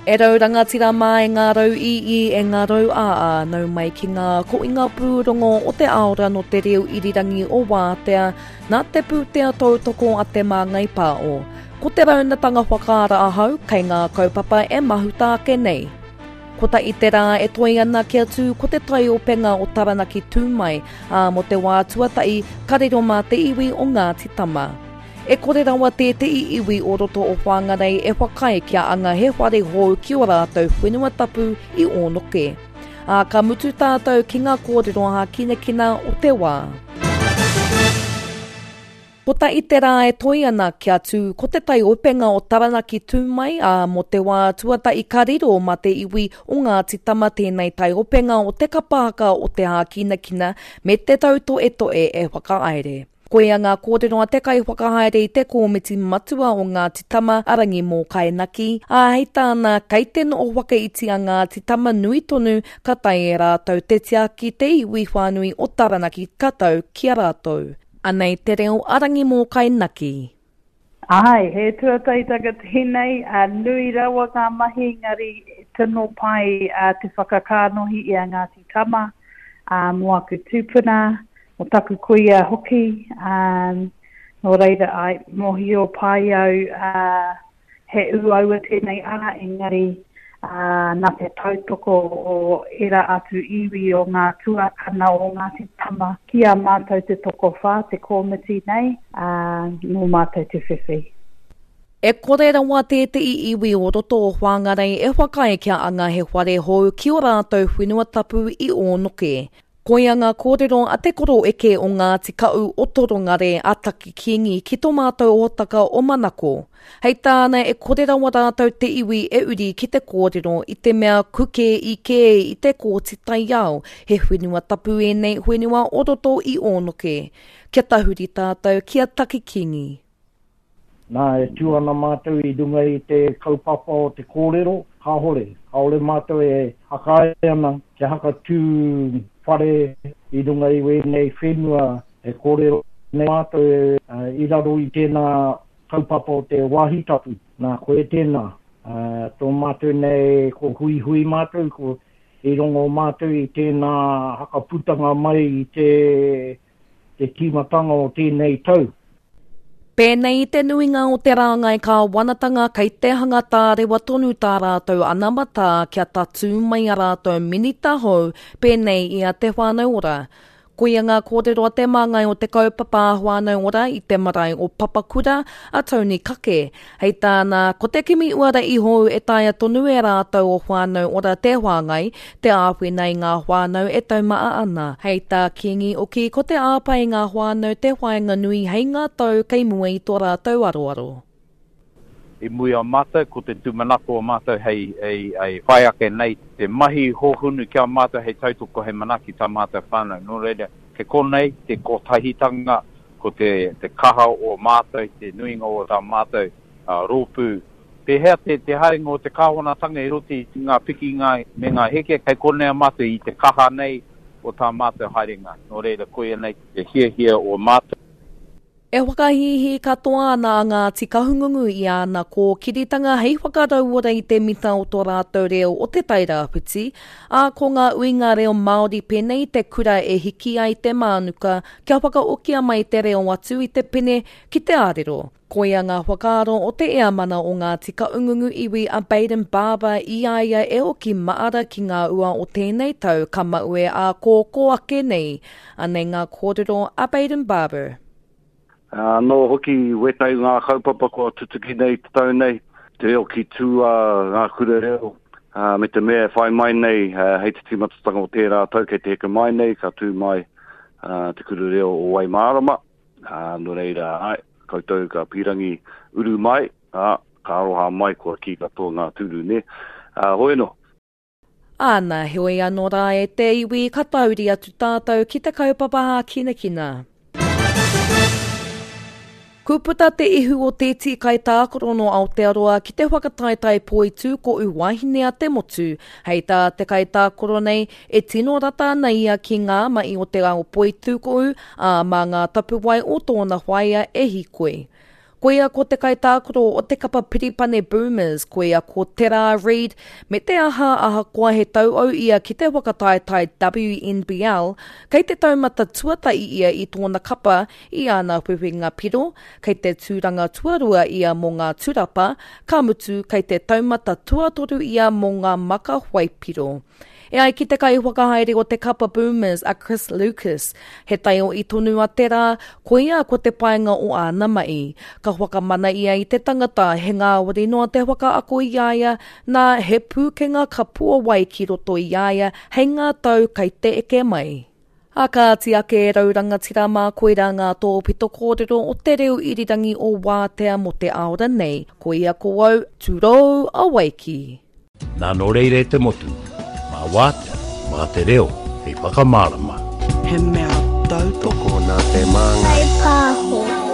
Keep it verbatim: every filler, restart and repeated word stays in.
E rau rangatira mai ngā rau i i e ngā rau a a nau mai ki ngā ko i ngā pūrongo o te aora no te reo irirangi o Wātea nā te pūtea tautoko a te māngai pāo. Ko te raunatanga whakaara ahau kei ngā kaupapa e mahuta ake nei. Ko ta i te rā e toi ana kia tū ko te tai o penga o Taranaki tūmai a mo te wā tuatai karero mā te iwi o Ngāti Tama. E kore rawa te te i iwi o roto o whangarei e whakai kia anga he whare hou ki o rātou whenua tapu i Onoke. A ka mutu tātou ki ngā kōrero ha kina kina o te wā. Ko ta i te rā e toi ana kia tū ko te tai openga o Taranaki tūmai a mo te wā tuata i kariro ma te iwi o Ngāti Tama tēnei tai openga o te kapahaka o te ha kina kina me te tauto e toe e whakaaere. Koe a ngā kōrero a te kai whakahaere i te kōmiti matua o Ngāti Tama arangi mō Kainaki, a hei tāna kei tēno o wakaiti a Ngāti Tama nui tonu ka tai e rātou te tia ki te iwi whānui o Taranaki katau ki a rātou. Anei te reo arangi mō Kainaki. Ai, he tuatai tagata hinei, a nui rawa ngā mahi ngari tino pai a te whakakānohi i a Ngāti Tama, a mua ku tūpuna, o taku kuia hoki, um, no reira ai mohi o pai au uh, he uaua tēnei ara engari uh, nā te tautoko o era atu iwi o ngā tuakana o Ngāti Tama ki a mātou te toko whā, te kōmiti nei, uh, no mātou te whiwhi. E kore rawa te te i iwi o roto o whangarei e whakai kia anga he whare hou ki o rātou whenua tapu i Onoke. Koe a ngā kōrero a te koro eke o Ngāti Kau o Torongare a Taki Kingi ki tō mātou hotaka o Manako. Hei tāna e kore rawa rātou te iwi e uri ki te kōrero i te mea kuke i ke i te kōti tai au he whenua tapu e nei whenua o roto i Onoke. Kia tahuri tātou kia Taki Kingi. Nā e tūana mātou i dunga i te kaupapa o te kōrero, ka hore. Ka hore mātou e hakae ana, kia haka tū whare i runga i wēnei whenua e kōrero. Nei mātou e uh, i raro i tēnā kaupapa o te wāhi tapu. Nā koe tēnā. Uh, tō mātou nei ko hui hui mātou, ko i rongo mātou i tēnā hakaputanga mai i te, te timatanga o tēnei tau. Pēnei te nuinga o te rāngai ka wanatanga kei te hangata rewa tonu tā rātou anamata kia tatu mai a rātou minita hou pēnei i a te whānau ora. Koe a ngā kōrero a te māngai o te kaupapa whānau ora i te marae o Papakura a Tony Kake. Hei tāna, ko te kimi uara i hou e taia tonu e rātou o whānau ora te whāngai, te āwhenei ngā whānau e taumaa ana. Hei tā kingi o ki ko te āpai ngā whānau te whainga nui hei ngā tau kei mua i tō rātou aroaro. I mui a mātou, ko te tūmanako o mātou hei, hei, hei whaiake nei, te mahi hohunu kia mātou hei tautoko hei manaki tā mātou whānau. Nō reira, ke konei, te kotahitanga, ko te, te kaha o mātou, te nuinga o tā mātou uh, rōpū. Te hea te, te haringa o te kāwanatanga i roti ngā piki ngā, me ngā heke, kei konei a mātou i te kaha nei o tā mātou haringa. Nō reira, koe nei, te hia hia o mātou. E whakahihi katoa ana a Ngāti Kahungungu i ana ko kiritanga hei whakarauora i te mita o tō rātou reo o te tairāpiti, a ko ngā uinga reo Māori pēnei te kura e hiki ai te mānuka kia whakaokia mai te reo atu i te pene ki te ārero. Koe a ngā whakaaro o te ea mana o Ngāti Kahungungu iwi a Baden Barber i aia e o ki maara ki ngā ua o tēnei tau ka maue a ko ko ake nei, anei ngā kōrero a Baden Barber. Uh, no hoki wetai ngā kaupapa ko tutuki nei tau nei, te reo ki tū uh, ngā kura reo. Uh, me te mea whai mai nei, uh, hei te timatatanga o tērā tau kei te heka mai nei, ka tū mai uh, te kura reo o Waimarama. Uh, no reira, ai, koutou ka pirangi uru mai, uh, ka aroha mai kua ki katoa ngā tūru ne. Uh, hoi no. Ana, heoi anō rā e te iwi katauri atu tātou ki te kaupapa kina kina. Kuputa te ihu o te ti kai tākoro no Aotearoa ki te whakataitai poi tū ko u wahine a te motu. Hei tā te kai tākoro nei e tino rata na ia ki ngā mai o te ao poi tū ko u a mā ngā tapuwai o tōna whaia e hikoe. Koia ko te kai tākoro o te kapa piripane boomers, koia ko Tera Reid, me te aha aha koa he tau au ia ki te wakataetai W N B L, kei te taumata tuatai ia i tōna kapa i ana puwinga piro, kei te tūranga tuarua ia mō ngā turapa, ka mutu kei te taumata tuatoru ia mō ngā maka huai piro. E ai ki te kai whakahaere o te kapa boomers a Chris Lucas, he tai o i tonu a tera, ko ia ko te paenga o āna mai. Ka whakamana ia i te tangata he ngā wari noa te whaka ako i iaia, nā he pūkenga ka pua wai ki roto i iaia, hei ngā tau kai te eke mai. A ka ati ake e rauranga tira mā koera ngā tō pito kōrero o te reo irirangi o wātea mo te aora nei, ko ia ko au tūrou a waiki. Nā no reire te motu. Mā wātea, mā te reo, hei whakamārama. He mea tau toko nā te māngai. Hei pāho.